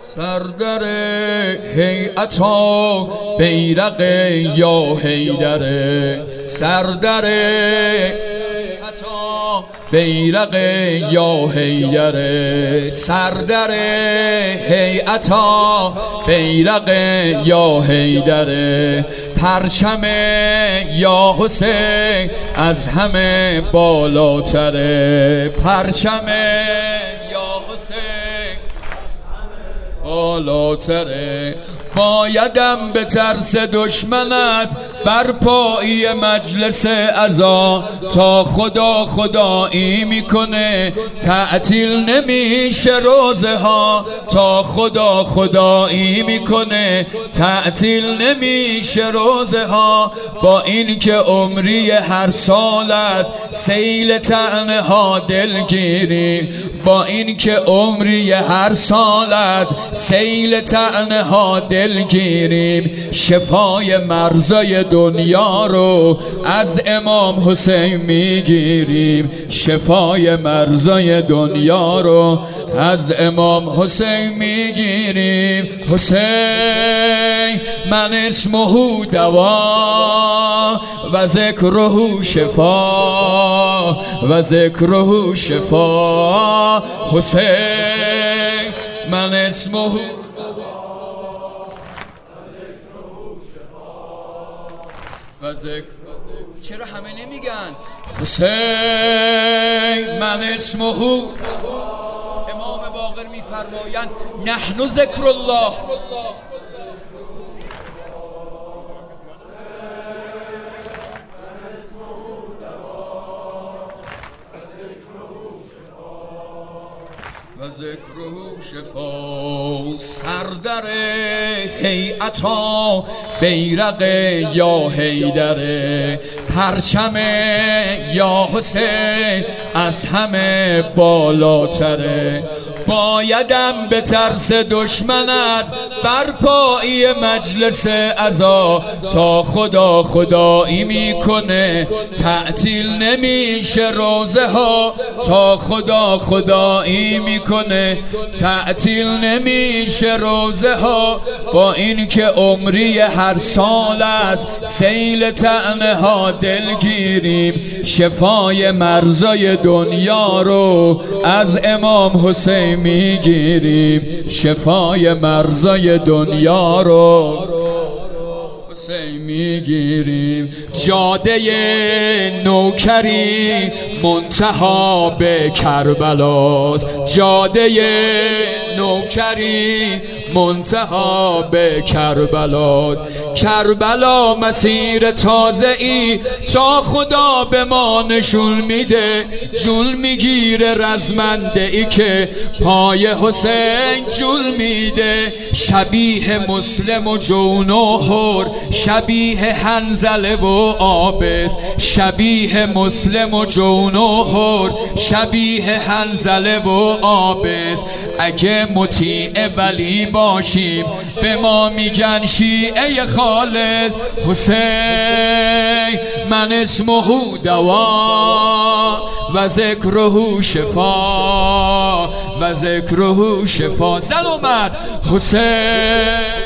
سردر هیئتا بیرق یا حیدره، سردر هیئتا بیرق یا حیدره، سردر هیئتا بیرق یا حیدره، پرچم یا حسین از همه بالاتره، پرچم یا حسین بالاتره. بایدم به ترس دشمنت بر پایی مجلس عزا، تا خدا خدایی میکنه تعطیل نمیشه روزه ها، تا خدا خدایی میکنه تعطیل نمیشه روزه ها. با این که عمری هر سال از سیل طعنه ها دلگیریم، با این که عمری هر سال از سیل طعنه ها دلگیریم، شفای مرزای دنیا رو از امام حسین میگیریم، شفای مرزای دنیا رو از امام حسین میگیریم. حسین من اسمه دوا و ذکره شفا و ذکره شفا، حسین من اسمه و ذکر. چرا همه نمیگن حسین من اسمه؟ امام باقر میفرمایند نحن ذکر الله. و ذکره شفا، سردر هیئتا بیرق یا حیدره، پرچم یا حسین از همه بالاتره. بایدم به ترس دشمنت بر پایی مجلس عزا، تا خدا خدایی میکنه تعطیل نمیشه روزه ها، تا خدا خدایی میکنه تعطیل نمیشه روزه ها. با این که عمری هر سال از سیل طعنه ها دلگیریم، شفای مرزای دنیا رو از امام حسین میگیریم، شفای مرزای دنیا رو حسین میگیریم. جاده نوکری منتها به کربلاست، جاده نوکری منتها به کربلاست. کربلا مسیر تازه ای تا خدا به ما نشون میده، جول میگیره رزمنده ای که پای حسین جول میده. شبیه مسلم و جون و هر، شبیه حنظله و عابس، شبیه مسلم و جون و هر، شبیه حنظله و عابس. اگه مطیع ولی باشیم به ما میگن شیعه خالص. حسین من اسمه دوا و ذکره شفا و ذکره شفا. زن اومد حسین